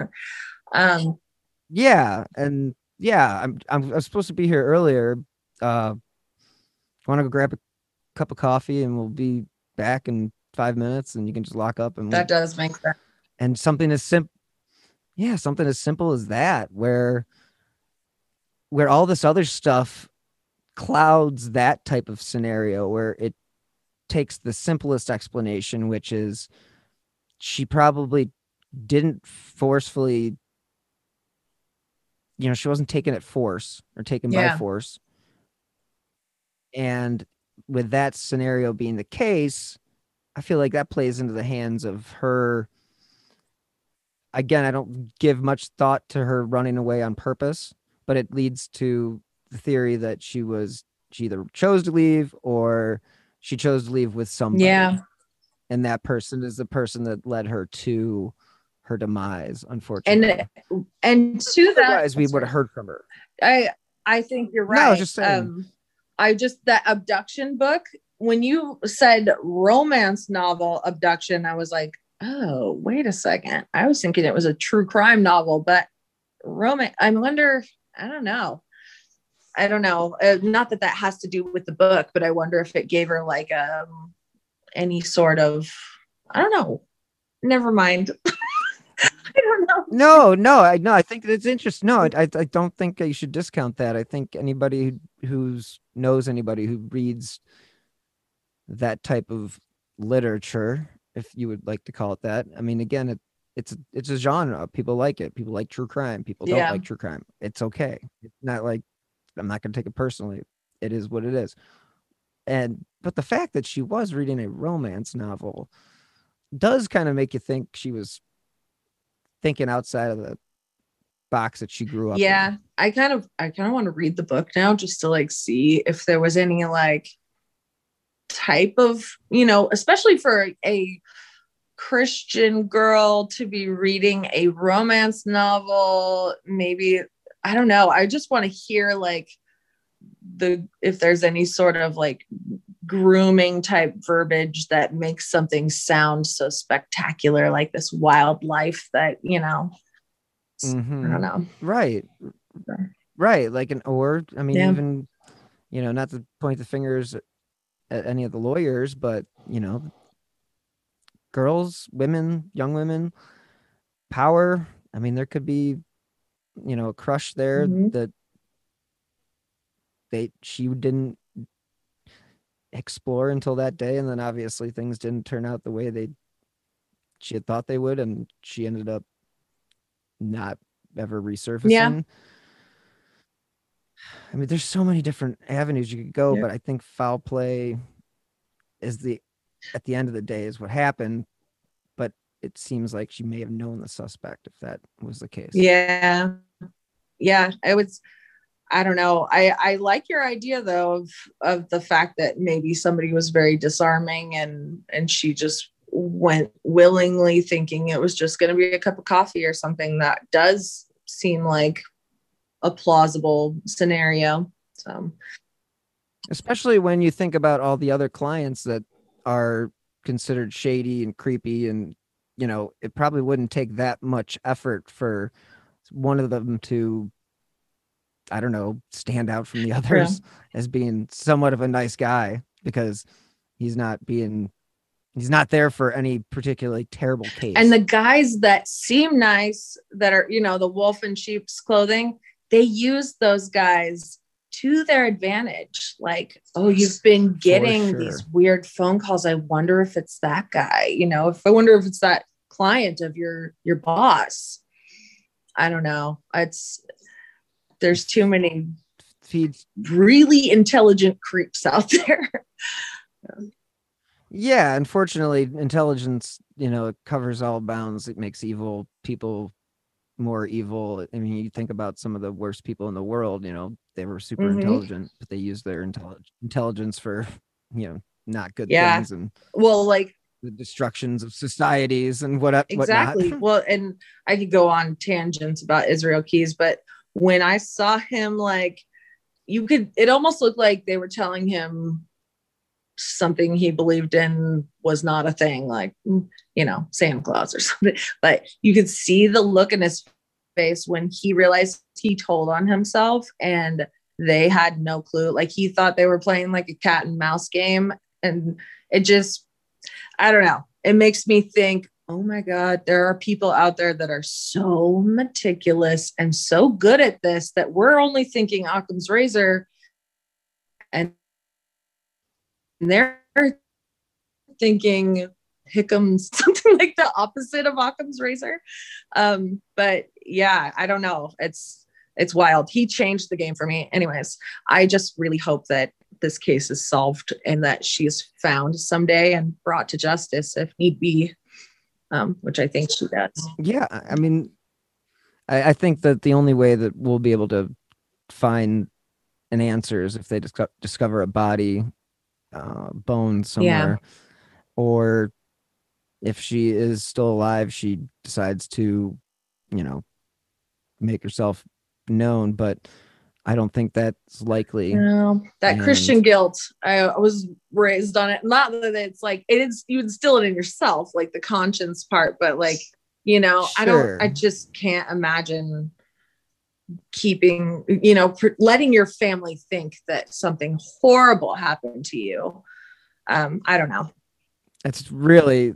I'm supposed to be here earlier. Want to go grab a cup of coffee, and we'll be back in 5 minutes, and you can just lock up. And that does make sense. And something as simple as that, where all this other stuff clouds that type of scenario, where it takes the simplest explanation, which is she probably didn't forcefully, she wasn't taken at force or taken by force. And with that scenario being the case, I feel like that plays into the hands of her. Again, I don't give much thought to her running away on purpose, but it leads to the theory that she either chose to leave, or she chose to leave with somebody. Yeah. And that person is the person that led her to her demise, unfortunately. And to that, otherwise we would have heard from her. I think you're right. No, just saying. That abduction book, when you said romance novel abduction, I was like, oh, wait a second. I was thinking it was a true crime novel, but romance, I wonder, I don't know. Not that has to do with the book, but I wonder if it gave her any sort of, I don't know. Never mind. I don't know. No, I think it's interesting. No, I don't think you should discount that. I think anybody who knows anybody who reads that type of literature, if you would like to call it that. I mean, again, it's a genre. People like it. People like true crime. People don't like true crime. It's okay. It's not like, I'm not going to take it personally. It is what it is. But the fact that she was reading a romance novel does kind of make you think she was thinking outside of box that she grew up in. Yeah, I kind of want to read the book now just to like see if there was any like type of, especially for a Christian girl to be reading a romance novel. Maybe, I don't know. I just want to hear like if there's any sort of like grooming type verbiage that makes something sound so spectacular, like this wildlife that, Mm-hmm. I don't know. Right. Like Yeah. even, not to point the fingers at any of the lawyers, but, girls, women, young women, power. I mean, there could be, a crush there Mhm. that she didn't explore until that day. And then obviously things didn't turn out the way she had thought they would. And she ended up not ever resurfacing. Yeah. I mean, there's so many different avenues you could go, Yeah. but I think foul play is at the end of the day is what happened. But it seems like she may have known the suspect if that was the case. Yeah. I don't know. I like your idea though of the fact that maybe somebody was very disarming and she just went willingly thinking it was just going to be a cup of coffee or something. That does seem like a plausible scenario. So, especially when you think about all the other clients that are considered shady and creepy, and it probably wouldn't take that much effort for one of them to, I don't know, stand out from the others as being somewhat of a nice guy, because he's not there for any particularly terrible case. And the guys that seem nice, that are, the wolf in sheep's clothing, they use those guys to their advantage. Like, oh, you've been getting these weird phone calls. I wonder if it's that guy, I wonder if it's that client of your boss. I don't know. There's too many really intelligent creeps out there. Yeah, unfortunately, intelligence, it covers all bounds. It makes evil people more evil. I mean, you think about some of the worst people in the world, they were super intelligent, but they used their intelligence for, not good things. And like the destructions of societies and whatnot. Well, and I could go on tangents about Israel Keys, but when I saw him, like, it almost looked like they were telling him something he believed in was not a thing, like, Santa Claus or something. But you could see the look in his face when he realized he told on himself and they had no clue. Like, he thought they were playing like a cat and mouse game. And it just, I don't know. It makes me think, oh my God, there are people out there that are so meticulous and so good at this that we're only thinking Occam's razor, and they're thinking Hickham's, something like the opposite of Occam's razor. But yeah, I don't know. It's wild. He changed the game for me. Anyways, I just really hope that this case is solved and that she is found someday and brought to justice if need be, which I think she does. Yeah, I mean, I think that the only way that we'll be able to find an answer is if they discover a body, bones somewhere, or if she is still alive, she decides to, make herself known. But I don't think that's likely. No, that Christian guilt. I was raised on it. Not that it's like it is. You instill it in yourself, like the conscience part. But like, Sure. I just can't imagine keeping, letting your family think that something horrible happened to you. I don't know. That's really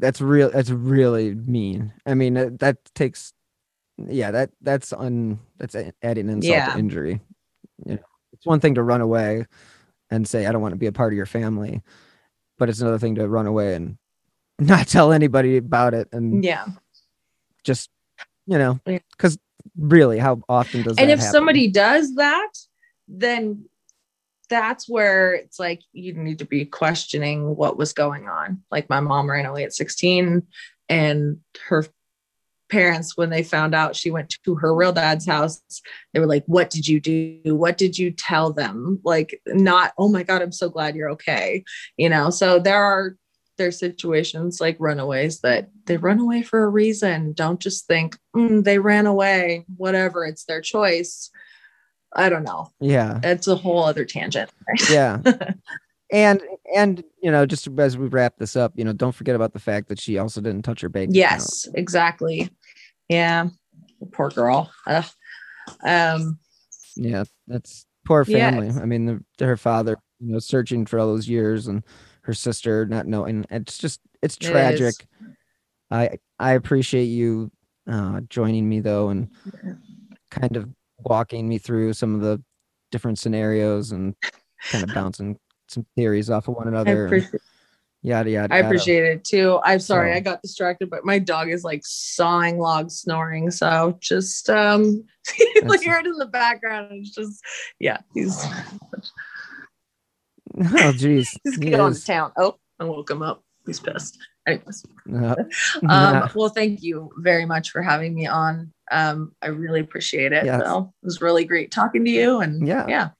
mean. I mean, that takes, that's adding insult to injury. It's one thing to run away and say, I don't want to be a part of your family, but it's another thing to run away and not tell anybody about it. And just, because really, how often does that happen? And if somebody does that, then that's where it's like, you need to be questioning what was going on. Like, my mom ran away at 16 and her parents, when they found out she went to her real dad's house, they were like, what did you do? What did you tell them? Like, not, oh my God, I'm so glad you're okay. So there's situations like runaways that they run away for a reason. Don't just think they ran away, whatever, it's their choice. I don't know. Yeah. It's a whole other tangent. Yeah. And just as we wrap this up, don't forget about the fact that she also didn't touch her bank Yes, account. exactly. Yeah. Poor girl. Yeah, that's poor family. Yes. I mean, her father, searching for all those years, and her sister not knowing. It's tragic. I appreciate you joining me though, and kind of walking me through some of the different scenarios and kind of bouncing some theories off of one another. Yada yada. I appreciate it too. I'm sorry, So- I got distracted, but my dog is like sawing logs, snoring. So just you hear it in the background. It's just he's Oh geez. he's He going is. to town. Oh, I woke him up. He's pissed. Anyways, Yeah. well, thank you very much for having me on. I really appreciate it. Yes. Bill. It was really great talking to you. And Yeah.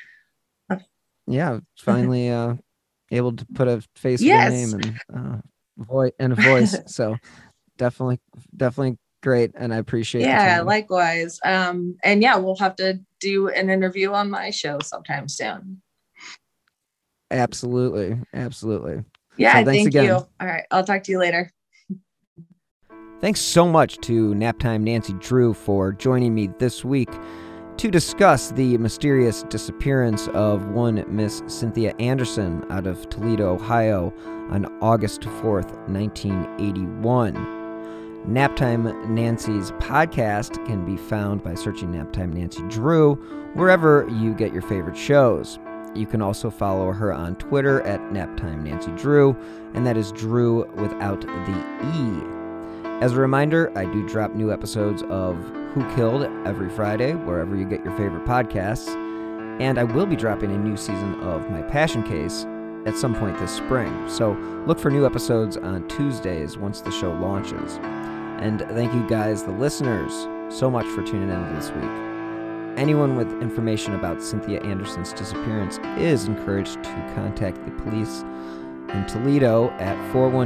Finally able to put a face Yes. to a name and a voice. So definitely great, and I appreciate the yeah, time. likewise. And we'll have to do an interview on my show sometime soon. Absolutely. Yeah, So thanks thank again. you. All right, I'll talk to you later. Thanks so much to Naptime Nancy Drew for joining me this week to discuss the mysterious disappearance of one Miss Cynthia Anderson out of Toledo, Ohio on August 4th, 1981. Naptime Nancy's podcast can be found by searching Naptime Nancy Drew wherever you get your favorite shows. You can also follow her on Twitter at Naptime Nancy Drew, and that is Drew without the E. As a reminder, I do drop new episodes of Who Killed every Friday, wherever you get your favorite podcasts, and I will be dropping a new season of My Passion Case at some point this spring, so look for new episodes on Tuesdays once the show launches. And thank you guys, the listeners, so much for tuning in this week. Anyone with information about Cynthia Anderson's disappearance is encouraged to contact the police in Toledo at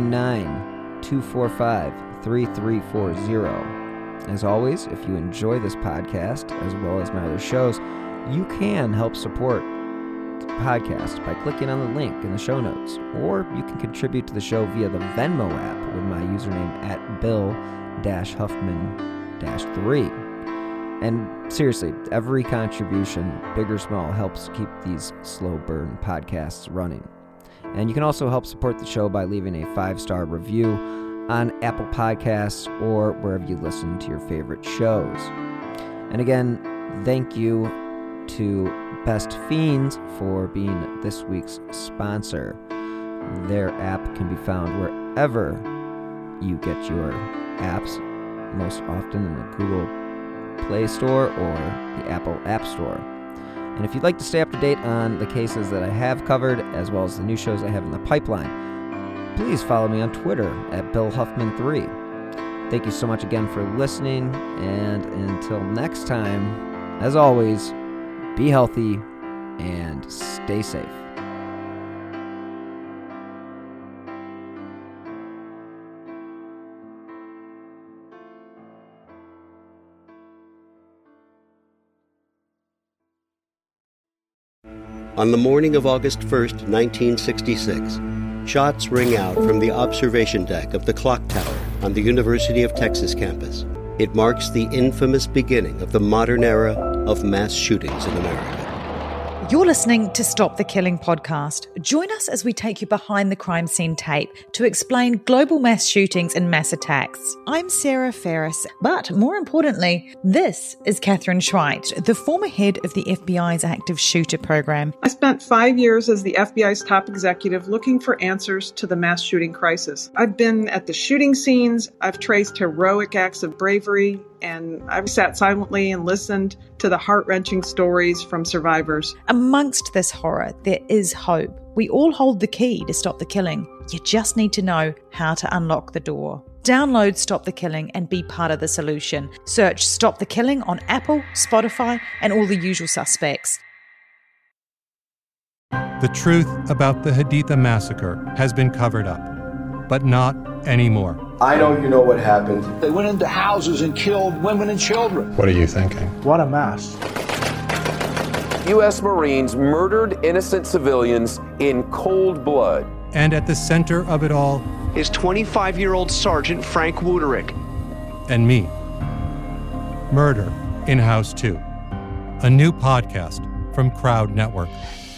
419-245-3340. As always, if you enjoy this podcast as well as my other shows, you can help support the podcast by clicking on the link in the show notes, or you can contribute to the show via the Venmo app with my username at Bill-Huffman-3. And seriously, every contribution, big or small, helps keep these slow burn podcasts running. And you can also help support the show by leaving a 5-star review on Apple Podcasts or wherever you listen to your favorite shows. And again, thank you to Best Fiends for being this week's sponsor. Their app can be found wherever you get your apps, most often in the Google Play Store or the Apple App Store. And if you'd like to stay up to date on the cases that I have covered, as well as the new shows I have in the pipeline, please follow me on Twitter at BillHuffman3. Thank you so much again for listening, and until next time, as always, be healthy and stay safe. On the morning of August 1st, 1966, shots ring out from the observation deck of the clock tower on the University of Texas campus. It marks the infamous beginning of the modern era of mass shootings in America. You're listening to Stop the Killing podcast. Join us as we take you behind the crime scene tape to explain global mass shootings and mass attacks. I'm Sarah Ferris, but more importantly, this is Catherine Schweit, the former head of the FBI's active shooter program. I spent 5 years as the FBI's top executive looking for answers to the mass shooting crisis. I've been at the shooting scenes, I've traced heroic acts of bravery, and I've sat silently and listened to the heart-wrenching stories from survivors. Amongst this horror, there is hope. We all hold the key to stop the killing. You just need to know how to unlock the door. Download Stop the Killing and be part of the solution. Search Stop the Killing on Apple, Spotify, and all the usual suspects. The truth about the Haditha massacre has been covered up, but not anymore. I know you know what happened. They went into houses and killed women and children. What are you thinking? What a mess. U.S. Marines murdered innocent civilians in cold blood. And at the center of it all is 25-year-old Sergeant Frank Wuterich. And me. Murder in House 2. A new podcast from Crowd Network.